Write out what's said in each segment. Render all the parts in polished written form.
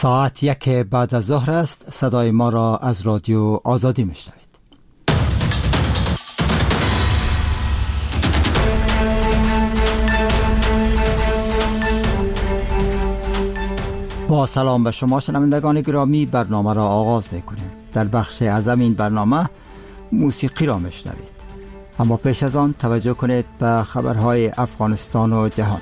ساعت 1 بعد از ظهر است. صدای ما را از رادیو آزادی میشنوید. با سلام به شما شنوندگان گرامی، برنامه را آغاز میکنیم. در بخش اعظم این برنامه موسیقی را میشنوید، اما پیش از آن توجه کنید به خبرهای افغانستان و جهان.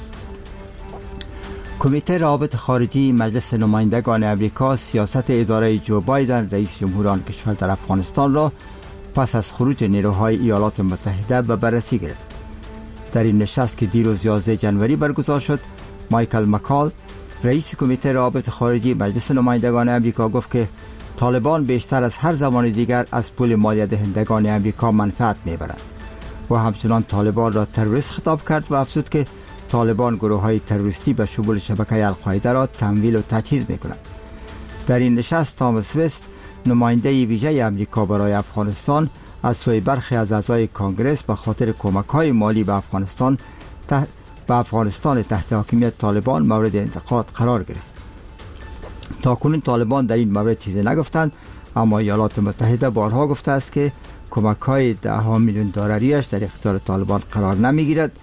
کمیته روابط خارجی مجلس نمایندگان امریکا سیاست اداره جو بایدن رئیس جمهور آن کشور در افغانستان را پس از خروج نیروهای ایالات متحده به بررسی گرفت. در این نشست که دیروز 11 جنوری برگزار شد، مایکل مکال رئیس کمیته روابط خارجی مجلس نمایندگان امریکا گفت که طالبان بیشتر از هر زمان دیگر از پول مالیه دهندگان امریکا منفعت میبرند و همچنان طالبان را تروریست خطاب کرد و افزود که طالبان گروه‌های تروریستی به شمول شبکه القاعده را تمویل و تجهیز می‌کنند. در این نشست تامس وست، نماینده ویژه امریکا برای افغانستان، از سوی برخی از اعضای کانگرس به خاطر کمک‌های مالی به افغانستان تحت حاکمیت طالبان مورد انتقاد قرار گرفت. تاکنون طالبان در این مورد چیزی نگفتند، اما ایالات متحده بارها گفته است که کمک‌های 10 میلیون دلاریش در اختیار طالبان قرار نمی‌گیرد.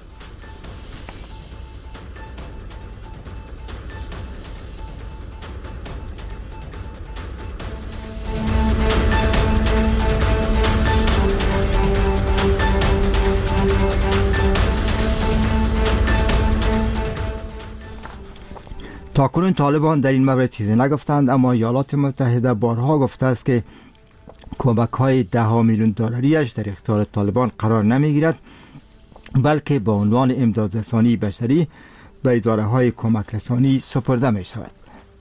تاکنون طالبان در این مورد چیزی نگفتند، اما ایالات متحده بارها گفته است که کمک‌های 10 میلیون دلاریش در اختیار طالبان قرار نمی‌گیرد، بلکه به عنوان امدادرسانی بشری به اداره‌های کمک رسانی سپرده می‌شود.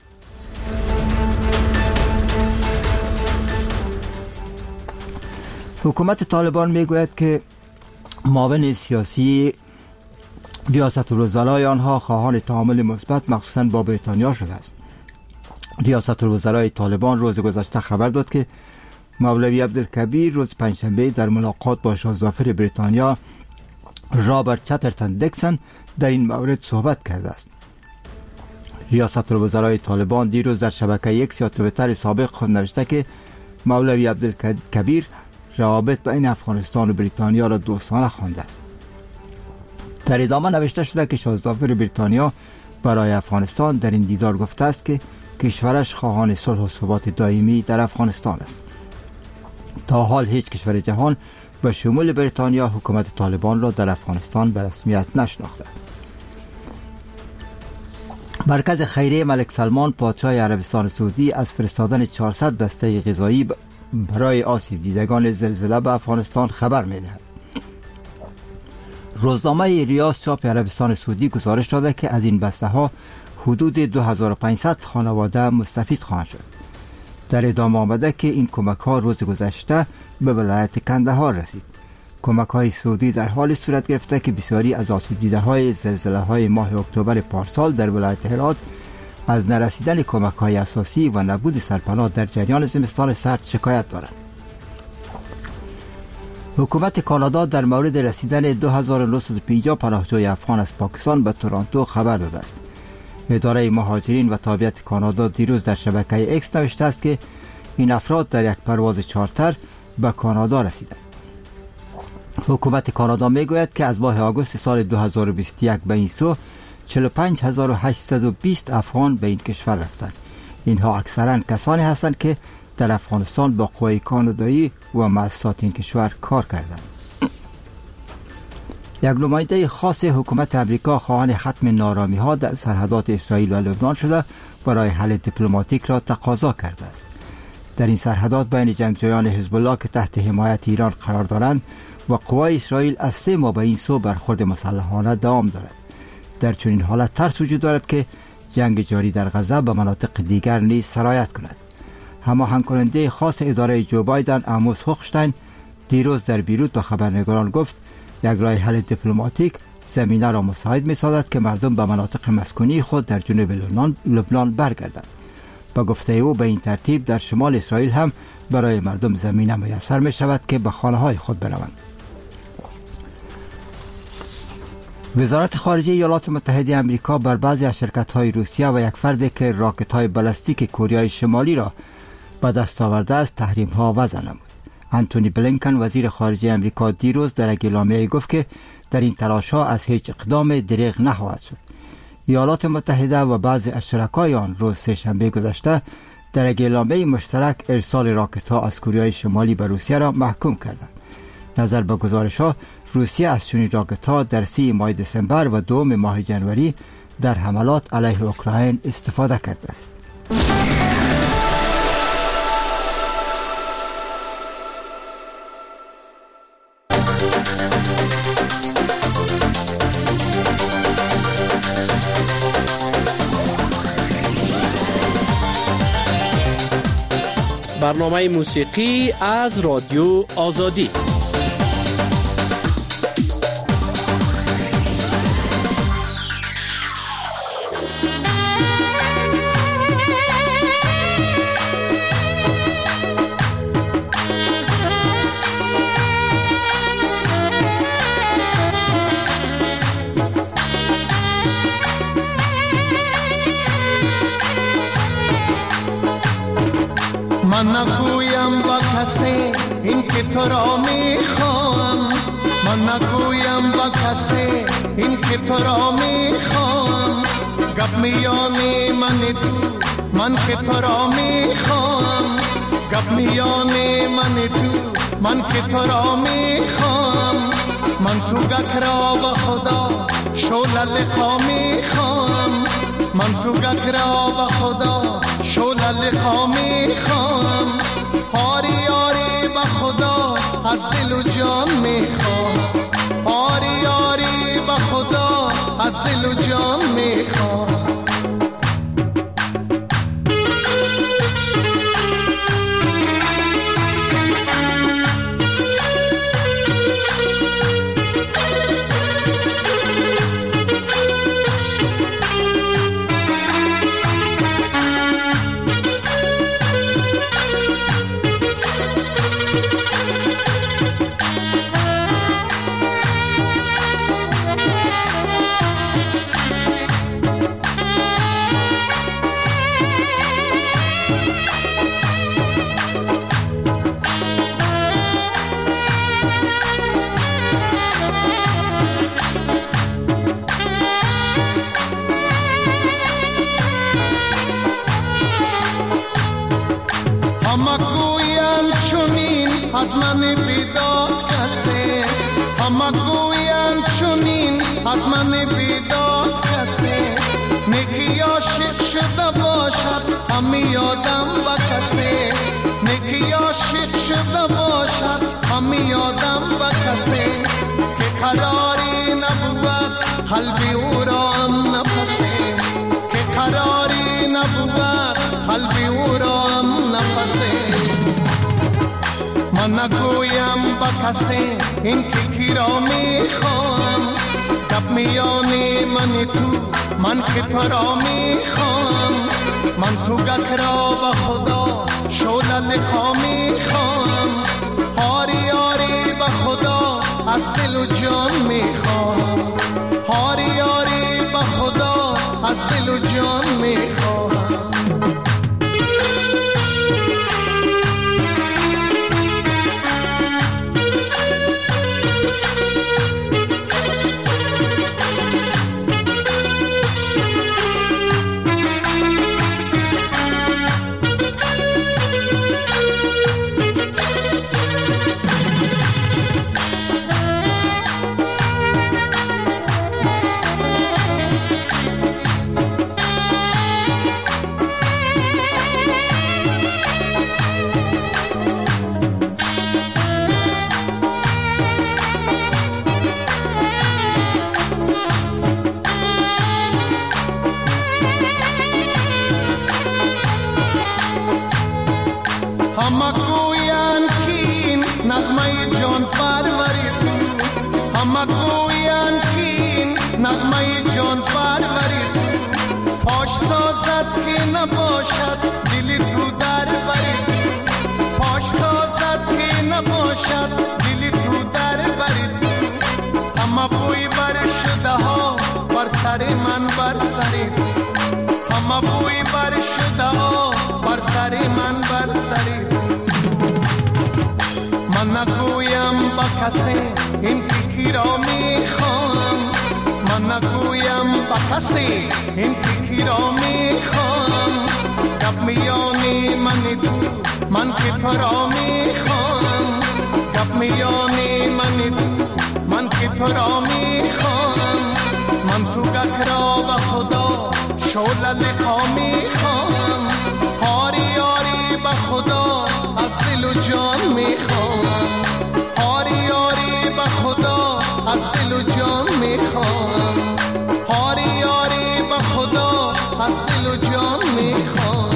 حکومت طالبان می‌گوید که معاون سیاسی ریاست الوزرای آنها خواهان تعامل مثبت مخصوصاً با بریتانیا شده است. ریاست الوزرای طالبان روز گذشته خبر داد که مولوی عبدالکبیر روز پنجشنبه در ملاقات با شاهزاده بریتانیا رابرت چترتون دیکسن در این مورد صحبت کرده است. ریاست الوزرای طالبان دیروز در شبکه ایکس یا توییتر سابق خود نوشته که مولوی عبدالکبیر روابط بین افغانستان و بریتانیا را دوستانه خوانده است. در ادامه نوشته شده که شاهزاده بریتانیا برای افغانستان در این دیدار گفته است که کشورش خواهان صلح و ثبات دائمی در افغانستان است. تا حال هیچ کشور جهان به شمول بریتانیا حکومت طالبان را در افغانستان به رسمیت نشناخته. مرکز خیریه ملک سلمان پادشاه عربستان سعودی از فرستادن 400 بسته غذایی برای آسیب دیدگان زلزله به افغانستان خبر می‌دهد. روزنامه ریاض چاپ عربستان سعودی گزارش داده که از این بسته ها حدود 2500 خانواده مستفید خواهند شد. در ادامه آمده که این کمک ها روز گذشته به ولایت کندهار رسید. کمک های سعودی در حال صورت گرفته که بسیاری از آسیب دیده های زلزله های ماه اکتبر پارسال در ولایت هرات از نرسیدن کمک های اساسی و نبود سرپناه در جریان زمستان سرد شکایت دارند. حکومت کانادا در مورد رسیدن 2950 پناهجوی افغان از پاکستان به تورنتو خبر داده است. اداره مهاجرین و تابعیت کانادا دیروز در شبکه ایکس نوشته است که این افراد در یک پرواز چارتر به کانادا رسیدند. حکومت کانادا میگوید که از ماه آگوست سال 2021 به این سو 45820 افغان به این کشور رفتند. اینها اکثرا کسانی هستند که در افغانستان با قوای کانادایی و مؤسسات این کشور کار کردند. یک نماینده خاص حکومت امریکا خواهان ختم نارامی‌ها در سرحدات اسرائیل و لبنان شده برای حل دیپلماتیک را تقاضا کرده است. در این سرحدات بین جنگجویان حزب الله که تحت حمایت ایران قرار دارند و قوای اسرائیل از 3 ماه به این سو برخورد مسلحانه دوام دارد. در چنین حالت ترس وجود دارد که جنگ جاری در غزه به مناطق دیگر نیز سرایت کند. هماهنگ کننده خاص اداره جو بایدن آموس هوخشتاین دیروز در بیروت به خبرنگاران گفت یک راه حل دیپلماتیک زمینه را مساعد می‌سازد که مردم به مناطق مسکونی خود در جنوب لبنان برگردند. با گفته او به این ترتیب در شمال اسرائیل هم برای مردم زمینه میسر می‌شود که به خانه‌های خود بروند. وزارت خارجه ایالات متحده آمریکا بر بعضی از شرکت‌های روسیه و یک فردی که راکت‌های بالستیک کره شمالی را به دست آورده است تحریم‌ها وضع نمود. انتونی بلینکن وزیر خارجه آمریکا دیروز در یک اعلامیه گفت که در این تلاش‌ها از هیچ اقدام دریغ نخواهد شد. ایالات متحده و بعضی از شرکای آن روز سه‌شنبه گذشته در یک اعلامیه مشترک ارسال راکت‌ها از کره شمالی به روسیه را محکوم کردند. نظر به گزارش‌ها روسیه از چنین راکت‌ها در 3 ماه دسامبر و 2 ماه ژانویه در حملات علیه اوکراین استفاده کرده است. برنامه موسیقی از رادیو آزادی. من نگویم با کسی این که تو را میخوام، من نگویم با کسی این که تو را میخوام. گپ میانی من تو، من که تو را میخوام. گپ میانی من تو، من که تو را میخوام. من تو گک را با خدا شوله لقا میخوام. من تو گک را با خدا شوله لقا میخوام. آری آری با خدا از دل و جان میخوام. آری آری با خدا از دل و جان میخوام. از من بیداد کسی، همه گوین چونین از من بیداد کسی. نگی عاشق شده باشد همی یادم با کسی. نگی عاشق شده باشد همی یادم با کسی. که قراری نبود قلبی او را هم نفسی. که قراری نبود قلبی او را هم نفسی. من نگویم با کسی این که کی را میخوام. گپ میانی من تو، من که تو را میخوام. من تو گک را با خدا شوله لقا میخوام. آری آری با خدا از دل و جان میخوام. آری آری با خدا از دل و جان میخوام. همه گوین کین نغمه جان پروری تو. همه گوین کین نغمه جان پروری تو. فاش سازد که نباشد دل تو در بری تو. فاش سازد که نباشد دل تو در بری تو. همه بوی بر شده ها بر سر من بر سر تو، همه بوی بر شده ها بر سر من بر سر تو. من نگویم با کسی این تیکی را میخوام، من نگویم با کسی این تیکی را میخوام. گپ میانی من تو، من که تو را میخوام. گپ میانی من تو، من که تو را میخوام. من تو گک را و خدا شعله لقا میخوام. آری آری به خدا از دل و جان میخوام. آری آری به خدا از دل و جان میخوام. آری آری به خدا از دل و جان میخوام.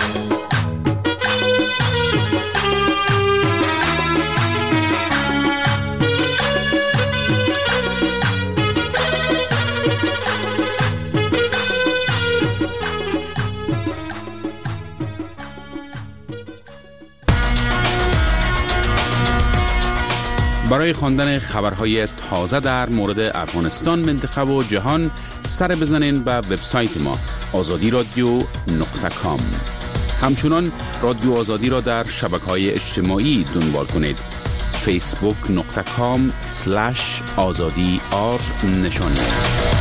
برای خواندن خبرهای تازه در مورد افغانستان، منطقه و جهان سر بزنین به وبسایت ما azadiradio.com. همچنان رادیو آزادی را در شبکه‌های اجتماعی دنبال کنید. facebook.com/azadi_r نشانی است.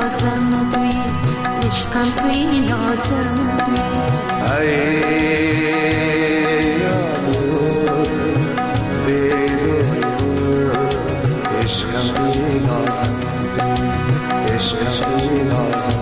رازم توی عشقم توی نازم توی عشقم توی نازم توی عشقم توی نازم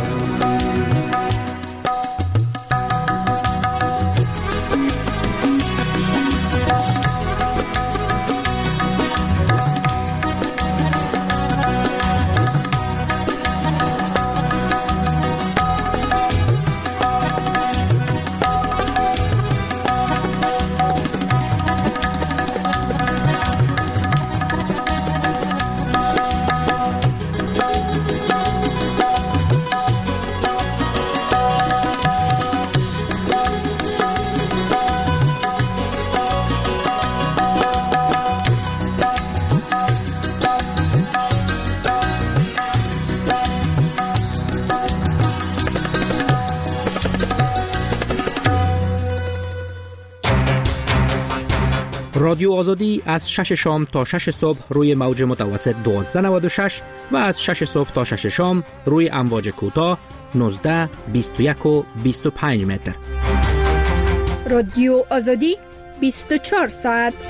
رادیو آزادی از 6 شام تا 6 صبح روی موج متوسط 1296 و از 6 صبح تا 6 شام روی امواج کوتاه 19، 21 و 25 متر. رادیو آزادی 24 ساعت.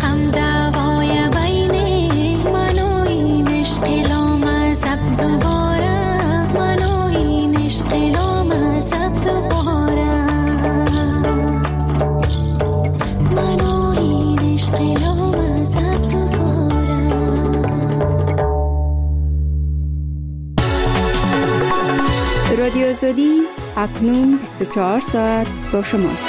دوباره آزادی اکنون 24 ساعت با شماست.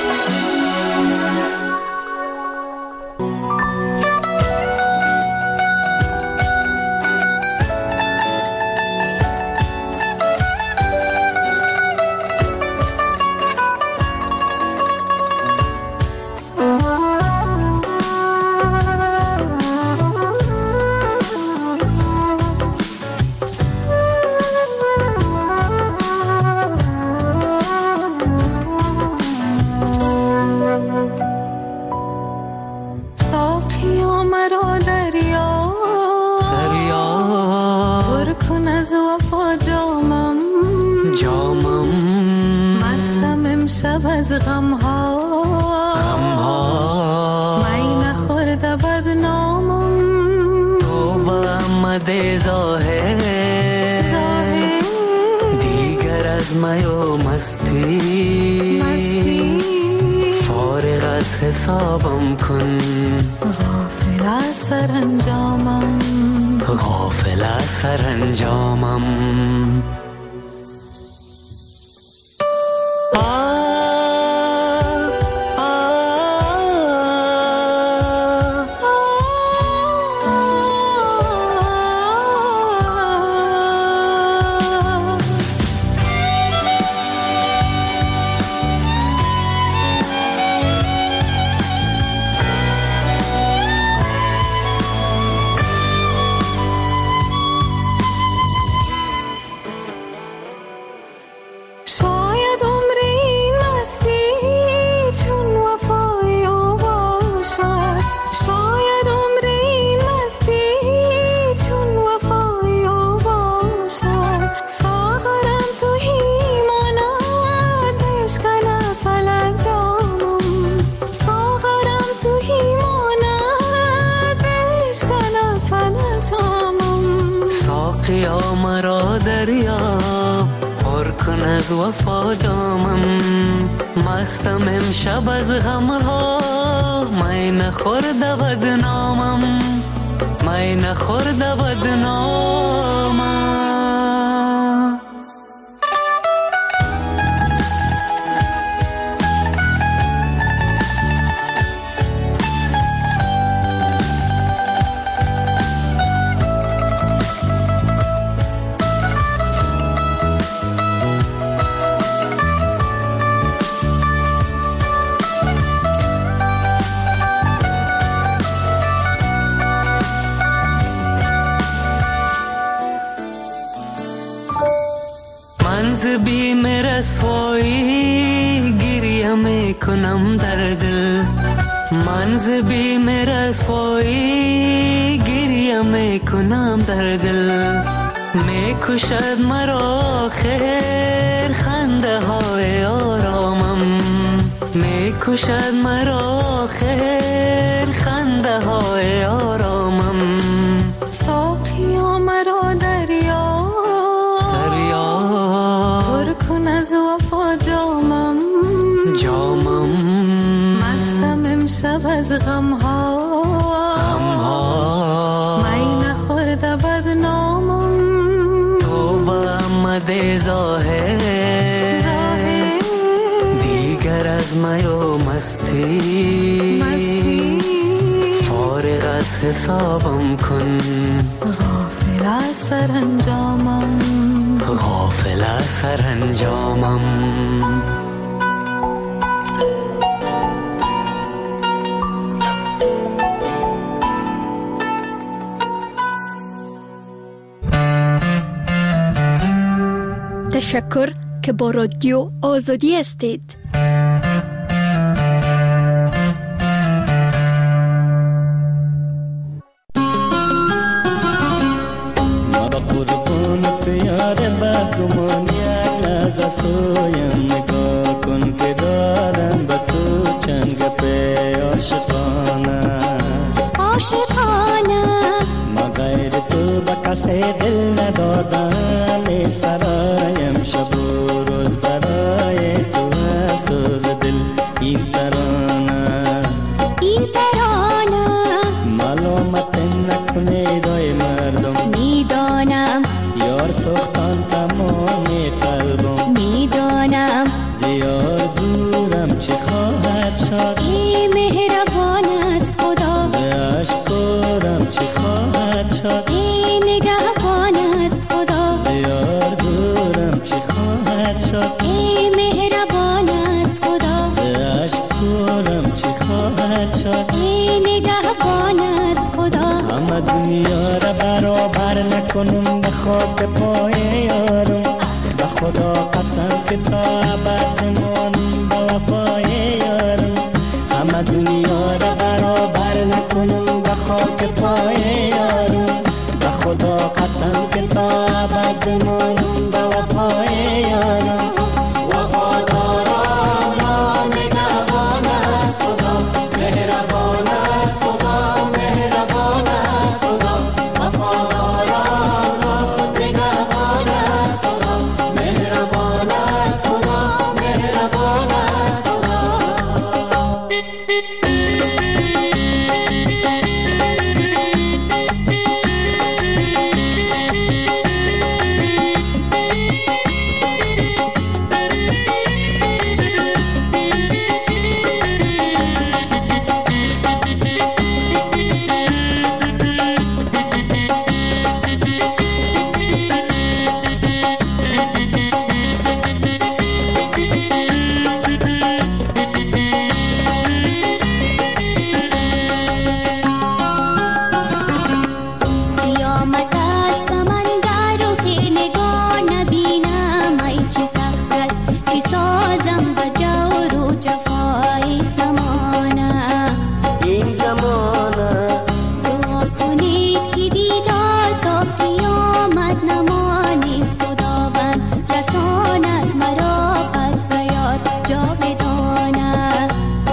دیگر از می و مستی فارغ از حسابم کن، غافل از سرانجامم، غافل از سرانجامم. ساقیا مرا دریا پر کن از وفا جامم، مستم امشب از غمها، می نخورده بدنامم، می نخورده بدنامم. منز بیم رسوایی گریه میکنم در دل، منز بیم رسوایی گریه میکنم در دل، میکشد مرا خیر خنده های آرامم، میکشد مرا خیر خنده های آرامم. ساقیا مرا دریا پر کن از وفا جامم، جامم مستم امشب از غمها، می نخورده بدنامم. توبه آمده ظاهر دیگر از می و مستی فارغ از حسابم کن، غافل از سرانجامم، غافل از سرانجامم. تشکر که با رادیو آزادی هستید. سویم نگاه کن که دارم به تو چند گپه عاشقانه، عاشقانه. ما غیر تو به کسی دل ندادم، سرایم شب و روز برای تو سوز دل. این ترانه ملامت نکنید ای مردم، میدانم یار سختان تمام قلبم، میدانم شد ای مهربان است خدا ز عشق دورم چی خواهد شد ای نگهبان است خدا ز یار دورم چی خواهد شد ای مهربان است خدا ز عشق دورم چی خواهد شد ای نگهبان است خدا همه دنیا را برابر نکنم به خاک پای یارم به خدا قسم که تا ابد مانم به وفای یارم همه دنیا را برابر نکنم به خاک پای یارم به خدا قسم که تا ابد مانم به وفای یارم وفاداران را نگهبان است خدا مهربان است خدا مهربان است خدا وفاداران را نگهبان است خدا مهربان است خدا مهربان است خدا قیامت است و من در رخ نگاه نبینم ای چه سخت است چه سازم به جور و جفای زمانه این زمانه دعا کنید که دیدار تا قیامت نمانید خداوند رساند مرا پس به یار جاودانه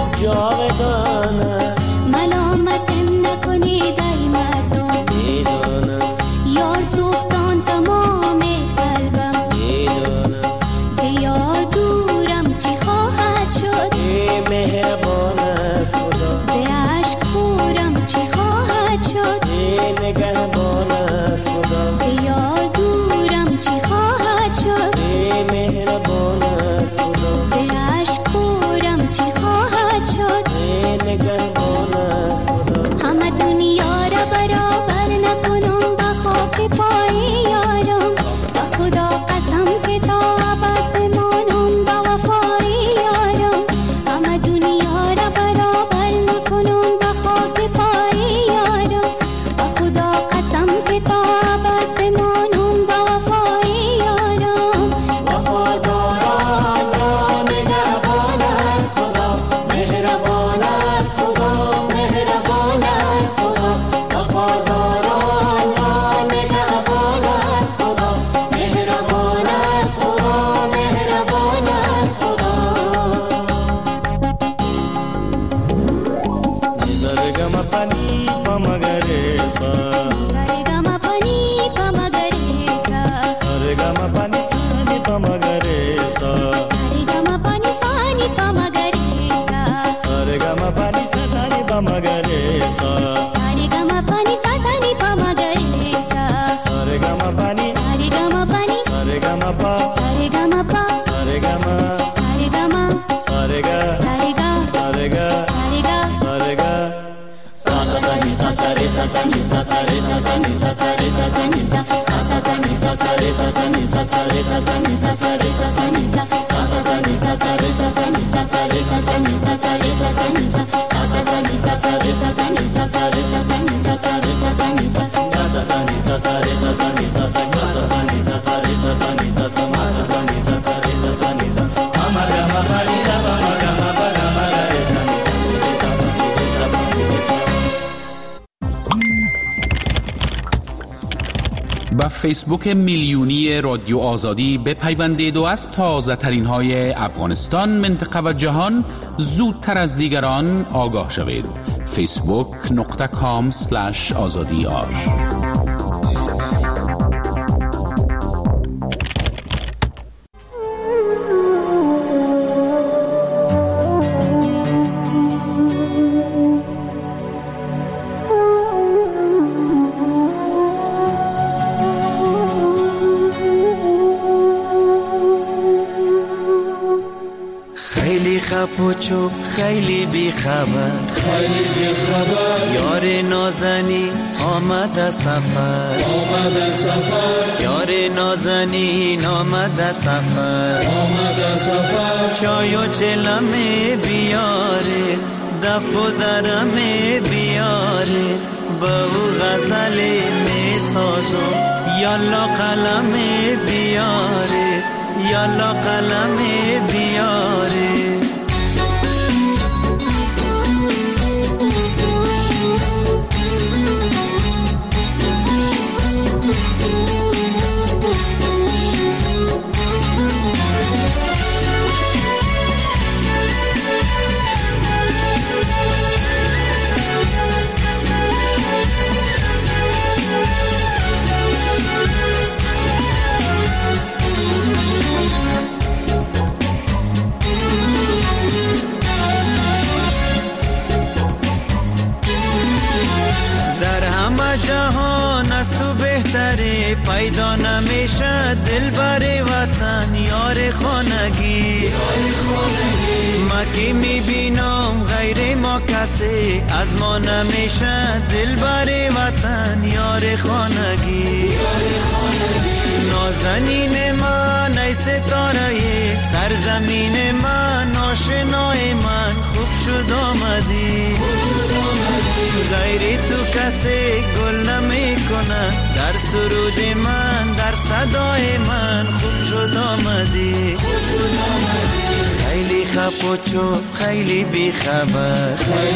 جاودانه ملامتم نکنید ای مردم میدانم یار سوختان تمام قلبم میدانم ز یار دورم چی خواهد شد ای مهربان است خدا ز عشق پورم چی خواهد شد ای نگهبان است خدا ز یار دورم چی خواهد شد ای مهربان است خدا ز عشق پورم چی خواهد شد ای نگهبان است خدا همه دنیا را برابر نکنم به خاک پای یارم به خدا قسم که تا ابد بمانم به وفای یارم همه دنیا را برابر نکنم به خاک پای یارم به خدا قسم که تا ابد بمانم به وفای یارم وفاداران را نگهبان است خدا مهربان است خدا مهربان است خدا وفاداران را نگهبان است خدا مهربان است خدا مهربان است خدا زرگم پنی پمگرسا سرگم پنی پمگریسا زرگم پنی سانی پمگرسا سرگم پنی سانی پمگریسا सरगम पानी ससानी पमगरेसा सारेगम पानी सासानी पमगरेसा सरगम पानी सारेगम पानी सरगम पा सारेगम पा सरगम सारेगम सरगा सारेगा सरगा सारेगा सरगा सा सा सा नि सा सा रे सा सा नि सा सा रे सा सा नि सा सा रे सा सा नि सा सा सा नि सा सा रे सा सा नि सा सा रे सा सा नि सा सा रे सा सा नि सा सा नि सा सा रे सा सा नि सा सा रे सा सा नि सा सा रे सा सा नि सा सा नि सा सा रे सा सा नि सा सा रे सा सा नि सा सा रे सा सा नि सा सा नि सा सा रे सा सा नि सा सा सा सा नि सा सा रे सा सा नि सा सा ma sa sa ni sa sa re sa sa ni sa ma ga ma pa ni da ma ga ma pa ga ma ga re sa ni sa pa ni sa pa ni sa. با فیسبوک میلیونی رادیو آزادی بپیوندید و از تازه ترین های افغانستان، منطقه و جهان زودتر از دیگران آگاه شوید. facebook.com/azadiar خیلی خپوچو خیلی بی بی خبر یار نازنین آمد سفر یار نازنین آمد سفر چای و چلمه بیاره دف و درمه بیاره با او غزل می سازم یالا قلم بیاره یالا قلم بیاره جهان از تو بهتره پیدا نمیشه دل بر وطن یار خانگی ما که میبینم غیر ما کسی از ما نمیشه دل بر وطن یار خانگی نازنین من ای ستاره سرزمین من آشنای من خوب شد آمدی غیر تو کسی گل نمی کنه در سرود من در صدای من خوب شد آمدی خیلی خب و چوب خیلی بی خبر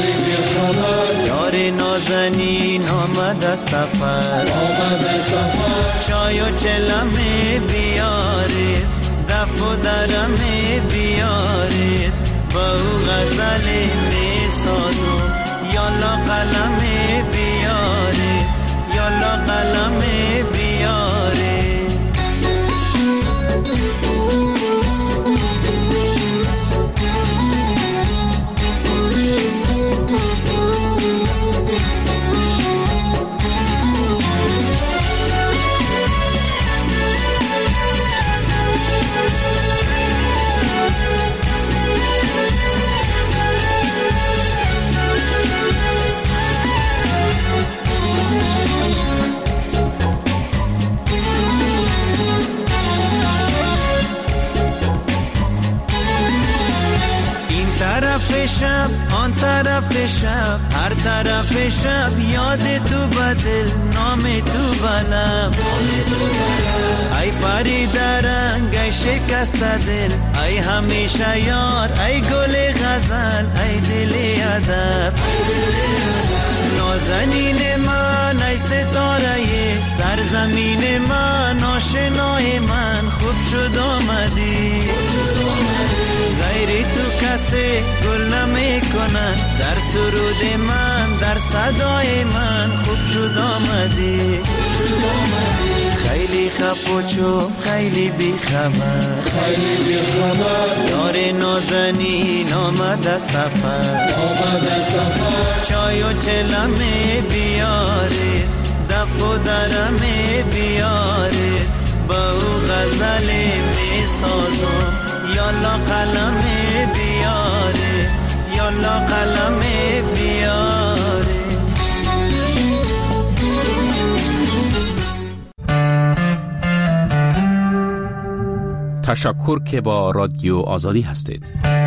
یار نازنین آمد سفر چای و چلمه بیاره دف و درمه بیاره با او غزل می سازم یالا قلم بیاره یالا قلم بیاره شب آن طرف شب هر طرف شب یاد تو بدل نام تو بلم ای پری درنگ ای شکست دل ای همیشه یار ای گل غزل ای دل ادب نازنین من ای ستاره سرزمین من آشنای من خوب شد آمدی غیر تو کسی گل نمی کنن در سرود من در صدای من خوب شد آمدی خیلی خب و چوب خیلی بی خبر یار نازنین آمد سفر چای و چلمه بیاره دف و درمه بیاره با او غزل می سازم یالا قلم بیاره یالا قلم بیاره تشکر که با رادیو آزادی هستید.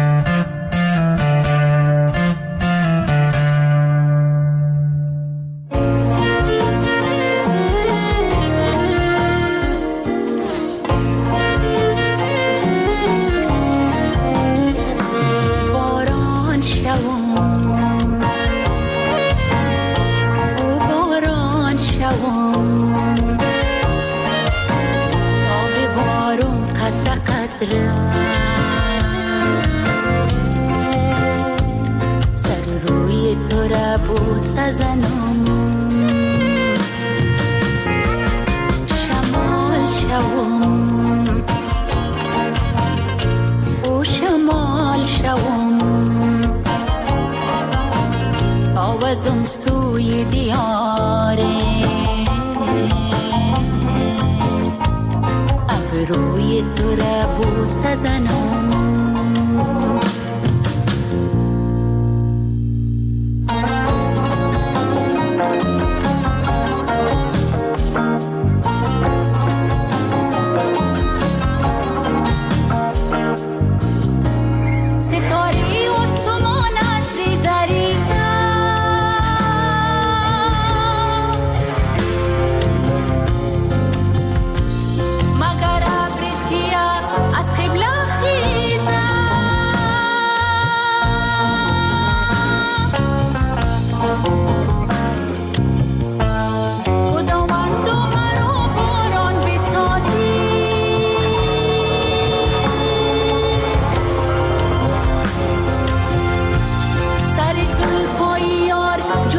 سر روی تو را بوس زنم شمال شوم او شمال شوم آوازم سوی دیاره روی تو را بوس زنم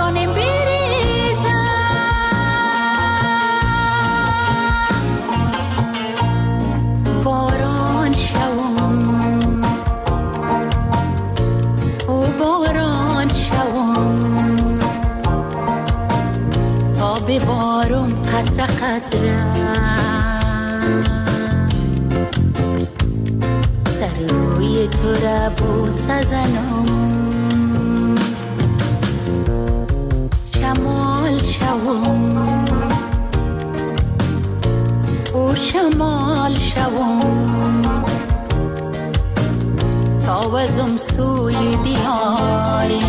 باران بریزم باران شوم او باران شوم تا ببارم قطره قطره سر روی تو را بوسه زنم شمال شوم او شمال شوم تا وزم سوی دیاره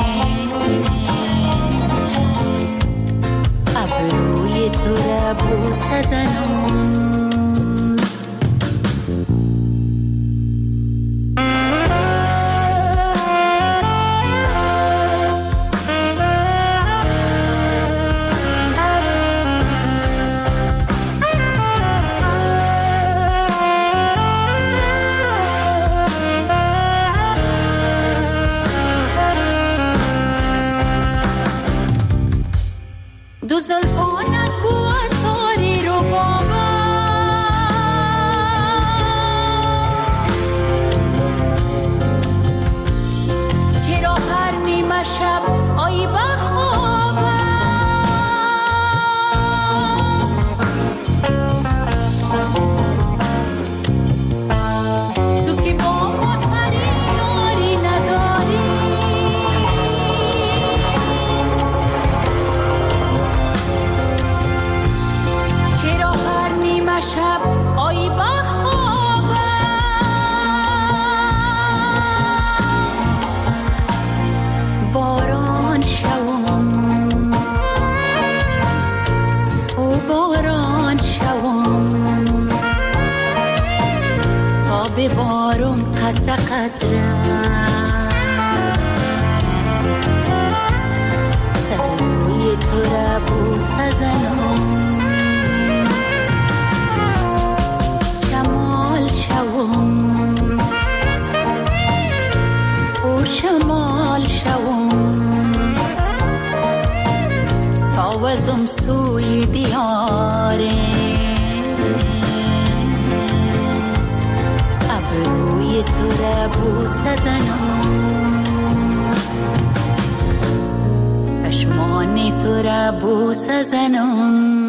ابروی تو را بوسه زنم دو زلفانت بود تاری رو بابا چرا هر نیمه شب آیی بخوابم تو که با ما سری یاری نداری شب آیی بخوابم باران شوم او باران شوم تا ببارم قطره قطره سر روی تو را بوسه زنم او شمال شوم تا وزم سوی دیاره ابروی تو را بوسه زنم چشمان تو را بوسه زنم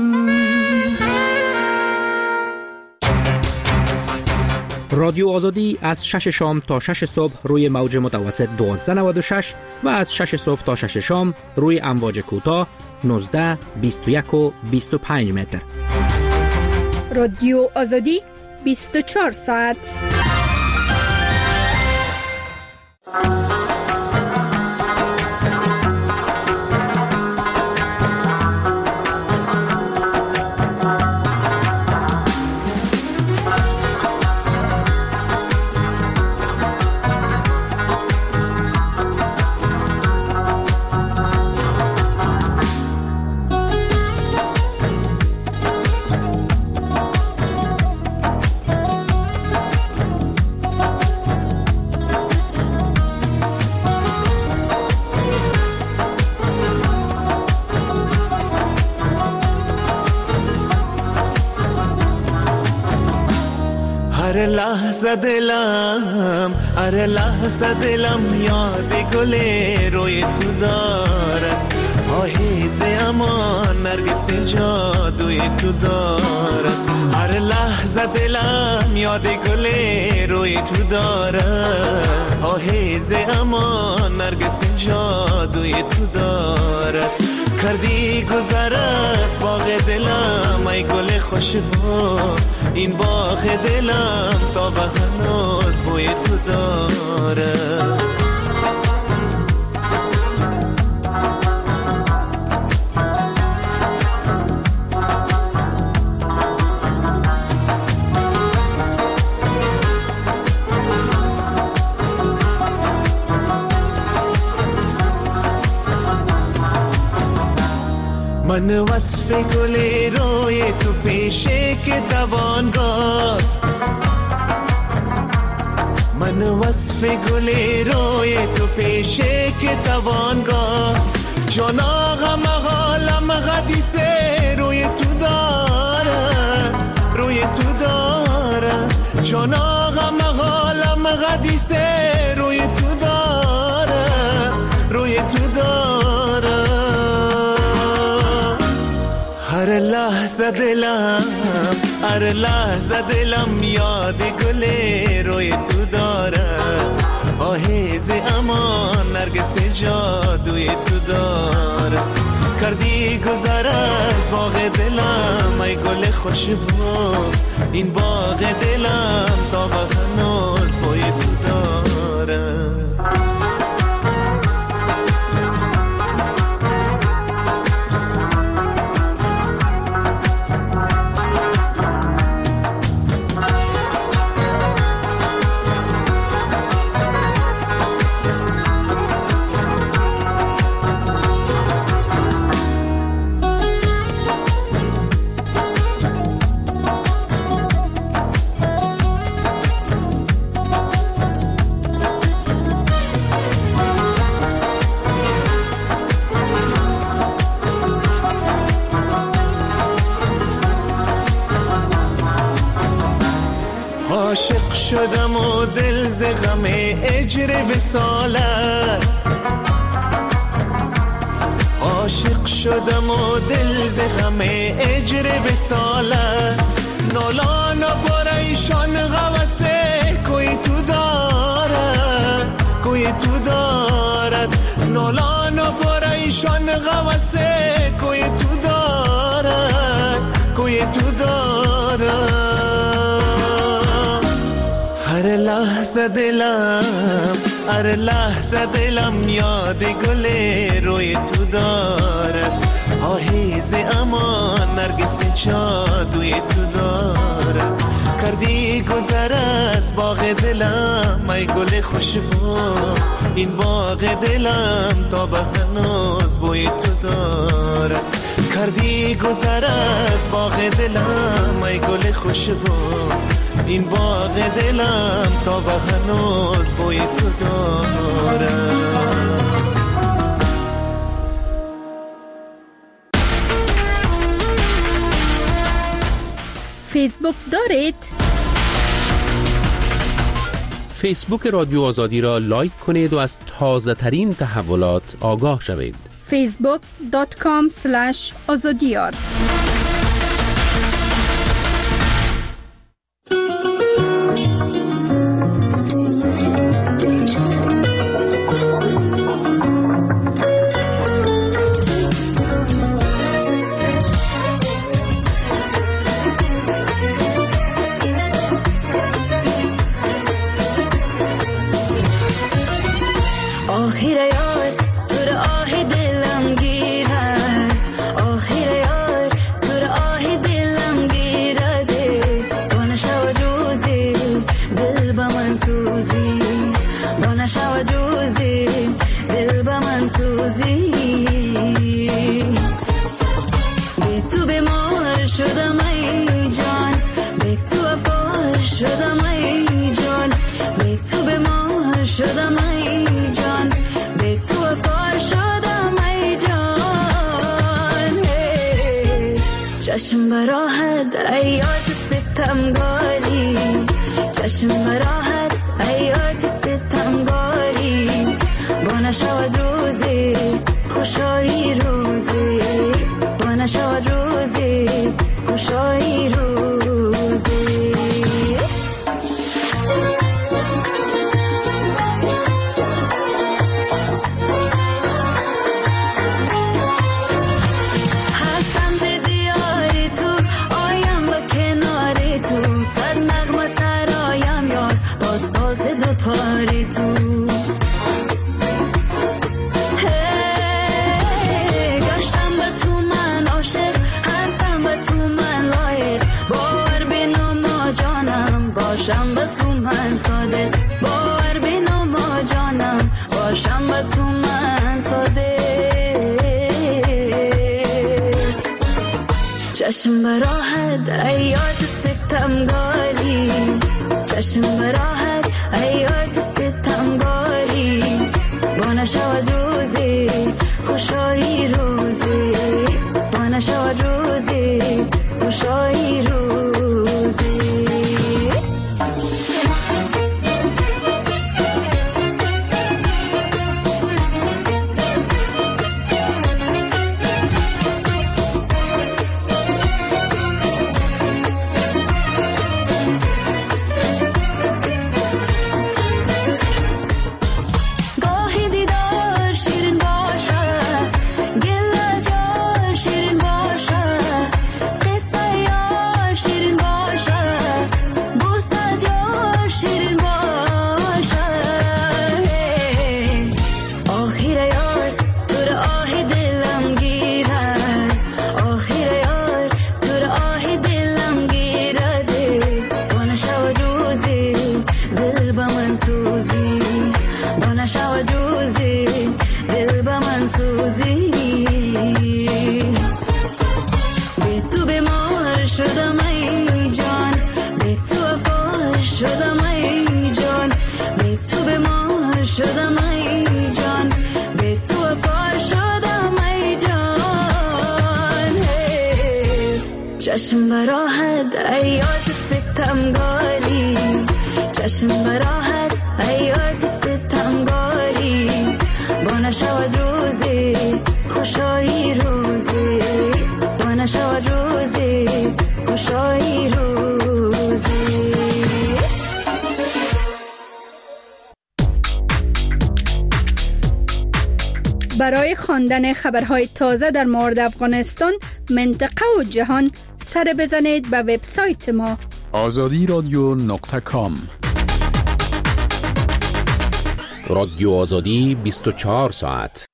رادیو آزادی از 6 شام تا 6 صبح روی موج متوسط 1296 و از 6 صبح تا 6 شام روی امواج کوتاه 19 21 و 25 متر. رادیو آزادی 24 ساعت. هر لحظه دلم هر لحظه دلم یاد گل روی تو دارد آهیزه امان نرگس جادوی تو دارد هر لحظه دلم یاد گل روی تو دارد آهیزه امان نرگس جادوی تو دارد کردی گذر از باغ دلم ای گل خوشبو این باغ دلم تا به هنوز بوی تو داره من وصف گل روی تو پیشه که دوان گفت من وصف گل روی تو پیشه که توان گفت جانا غم حالم حدیثه روی تو داره روی تو داره جانا غم حالم حدیثه روی تو داره روی تو داره هر لحظه دلم یاد گل روی تو داره آهیز امان نرگس جادوی تو داره کردی گذر از باغ دلم ای گل خوشبو این باغ دلم تا به هنوز بوی تو داره عاشق شدم و دل ز غم اجر وصالت عاشق شدم و دل ز غم اجر وصالت نالان و پریشان غوثه کوی تو دارد کوی تو دارد نالان و پریشان غوثه کوی تو دارد کوی تو دارد هر لحظه دلم یاد گل روی تو داره آهیز امان نرگس جادوی تو داره کردی گذر از باغ دلم ای گل خوشبو این باغ دلم تا به هنوز بوی تو داره کردی گذر از باغ دلم ای گل خوشبو این باغ دلم تا به هنوز بوی تو داره فیسبوک دارید؟ فیسبوک رادیو آزادی را لایک کنید و از تازه ترین تحولات آگاه شوید. facebook.com/azadiyar چشم براحت ایات ستمگاری چشم براحت ایات ستمگاری با نشود روزی خوشایی روزی با نشود روزی خوشایی روزی پاری تو گشتم به تو من عاشق هستم به تو من لایق باور بینو ما جانم باشم به تو من صادق باور بینو ما جانم باشم به تو من صادق چشم براحت ایات ستمگاری چشم براحت ایات ستمگاری با نشود روزی خوشایی روزی با نشاد روزی خوشایی روزی چشم براحت ایات ستمگاری چشم براحت ایات ستمگاری با نشود روزی خوشایی روزی با نشود روزی خوشایی روزی. برای خواندن خبرهای تازه در مورد افغانستان، منطقه و جهان سر بزنید به وبسایت ما azadiradyo.com. رادیو آزادی 24 ساعت.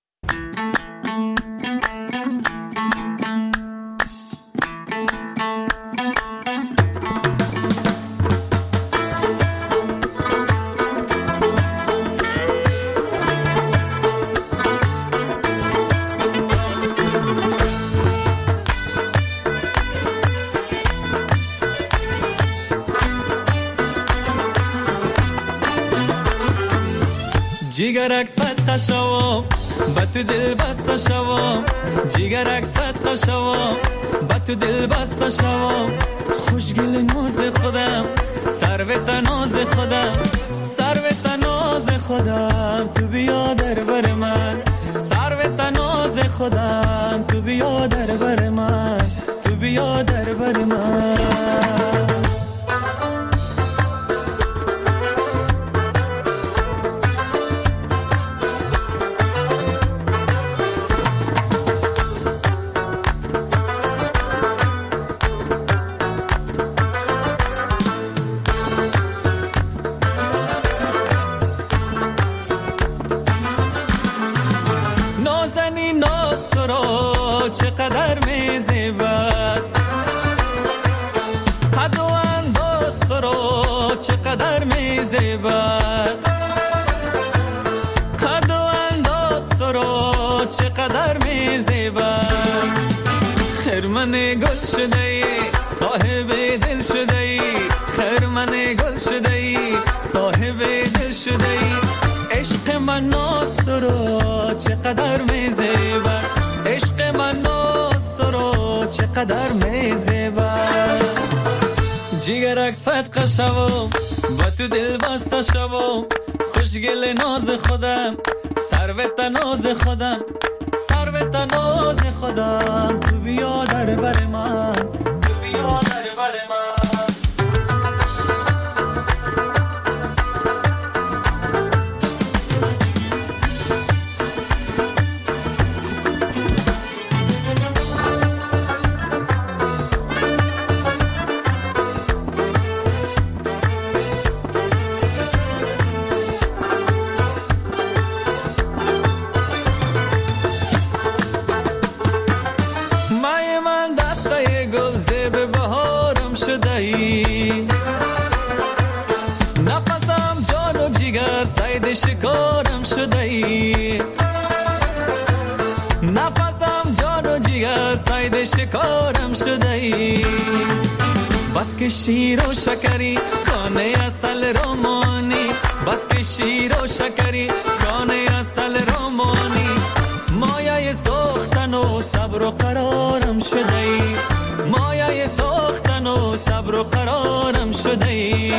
جیگرک صدقه شوام با تو دل بسته شوام جیگرک صدقه شوام با تو دل بسته شوام خوشگل ناز خودم سروت ناز خودم سروت ناز خودم تو بیا در بر من سروت ناز خودم تو بیا در بر من تو بیا در بر من. چقدر میزیبد قد و انداز تو رو چقدر میزیبد قد و انداز تو رو چقدر میزیبد خرمن گل شده ای صاحب دل شده ای خرمن گل شده ای صاحب دل شده ای عشق من ناز تو رو چقدر میزیبد عشق من ناز تو رو چقدر میزیبد جیگرک صدقه شوام با تو دل بسته شوام خوشگل ناز خودم سروت ناز خودم سروت ناز خودم تو بیا در بر من تو بیا در بر من. نفسم جان و جگر سید شکارم شده ای نفسم جان و جگر سید شکارم شده ای بس که شیر و شکری کانه اصل رومانی بس که شیر و شکری کانه اصل رومانی مایه و قرارم شده ای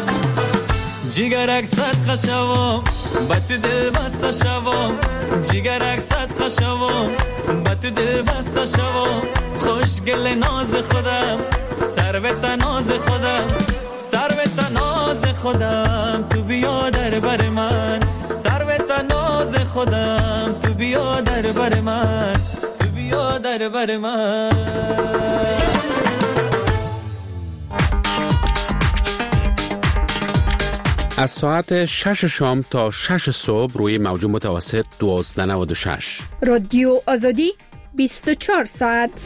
جیگرک صد خشوام با تو دل بسته شوام جیگرک صد خشوام با تو دل بسته شوام خوشگل ناز خودم سروت ناز خودم سروت ناز خودم تو بیا در بر من سروت ناز خودم تو بیا در بر من تو بیا در بر من از ساعت 6 شام تا 6 صبح روی موج متوسط 1296 رادیو آزادی 24 ساعت.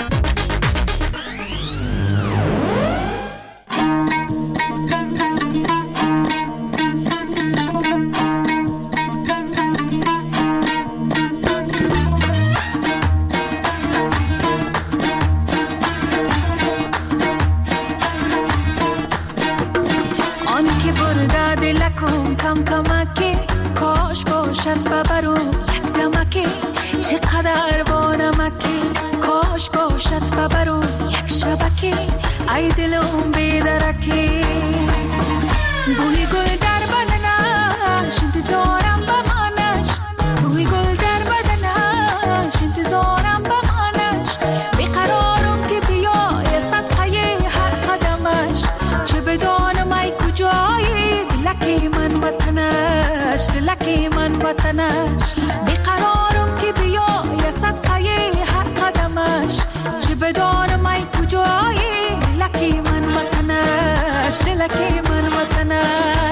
چقدر با نمکی کاش باشد ببرو یک شبکی ای دلم بیدرکی بوی گل در بدنش انتظارم بمانش بوی گل در بدنش انتظارم بمانش بیقرارم که بیای صدقه هر قدمش چه بدانم ای کجایی دلکی من وطنش دلکی من وطنش بیقرارم که بیای صدقه هر قدمش چه بدانم ای کجایی دلکی من وطنش دلکی من وطنش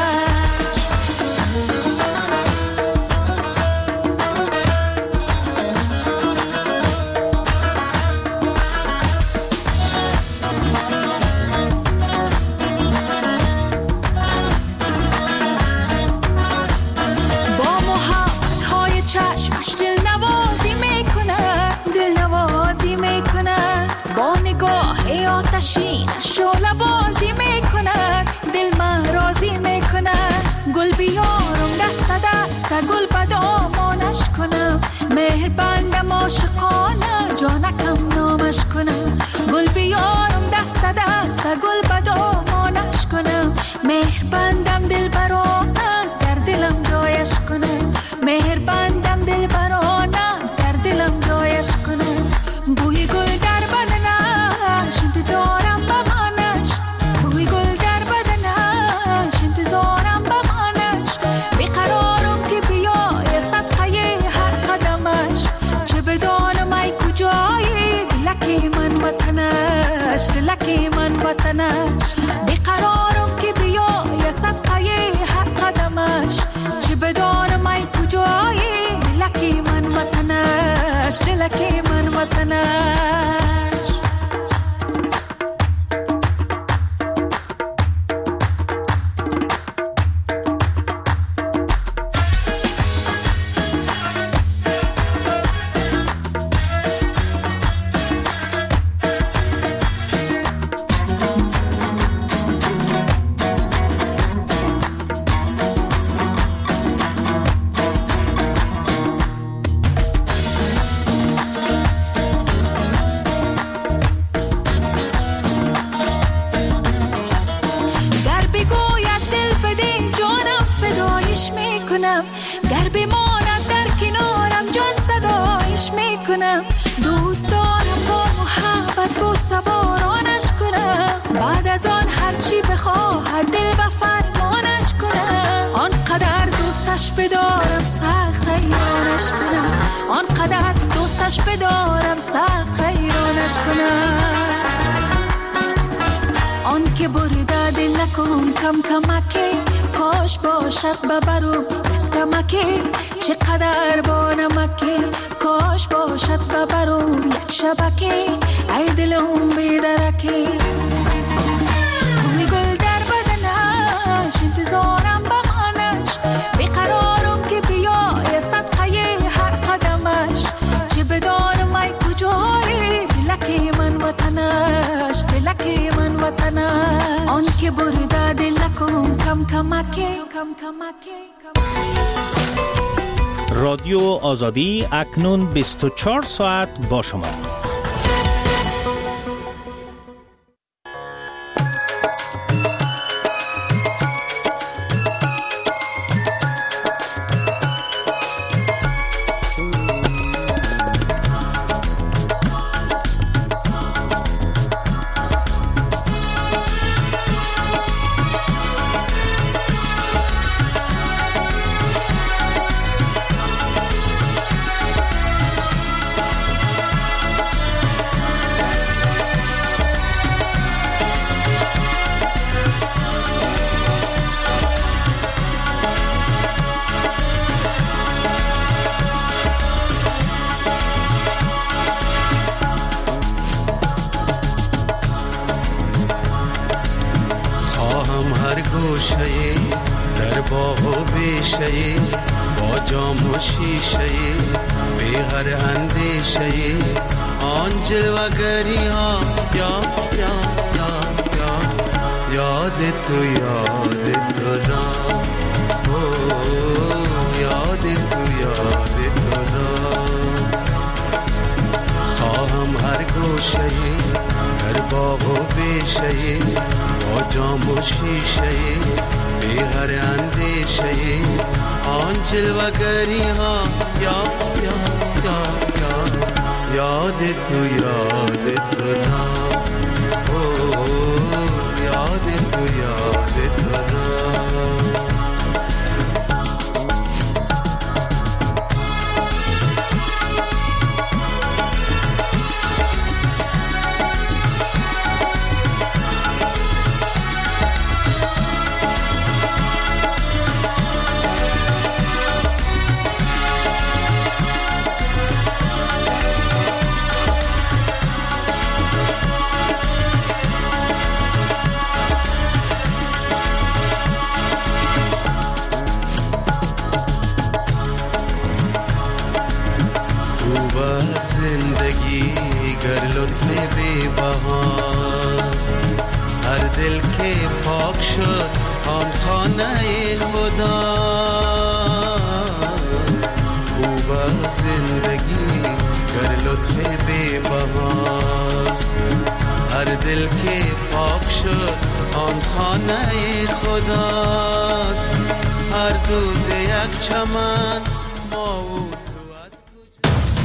شعله بازی میکنه دل من راضی میکنه گل بیارم دست دست گل بدامانش کنم مهر بندم عاشقانه جانکم نامش کنم گل بیارم دست دست گل بدامانش کنم مهر بندم دل برانه در دلم جایش کنم مهر بندم دل برانه در دلم جایش کنم بوی گل در بدنش انتظارم بمانش بوی گل در بدنش انتظارم بمانش بیقرارم که بیای صدقه هر قدمش چه بدانم ای کجایی دلکی من وطنش دلکی من وطنش بیقرارم که بیای صدقه هر قدمش چه بدانم ای کجایی دلکی من وطنش دلکی من وطنش گر بماند در کنارم جان صدایش میکنم دوست دارم با محبت با سوارانش کنم بعد از آن هرچی بخواهد دل و فرمانش کنم آنقدر دوستش بدارم سخت حیرانش کنم آنقدر دوستش بدارم سخت حیرانش کنم آن که برده دل نکن کم کمکی کاش باشد ببرم کمکی چقدر با نمکی کاش باشد ببرم یک شبکی ای دلم بیدرکی بوی گل در بدنش انتظارم بمانش بیقرارم که بیای صدقه هر قدمش چه بدانم ای کجایی دلکی من وطنش دلکی من وطنش آن که برده دل نکن کم کمکی رادیو آزادی اکنون 24 ساعت با شما. گوشه با جام و شیشه بی هر اندیشه آن جلوگری ها یاد تو را یاد تو را خواهم هر گوشه هر باغ و بیشه با جام و شیشه بی هر اندیشه آن جلوگری ها یاد تو را یاد تو را زندگی گر لطف بی بهاست هر دل که پاک شد آن خانه خداست خوب زندگی گر لطف بی بهاست هر دل که پاک شد آن خانه خداست هر دوز یک چمن ما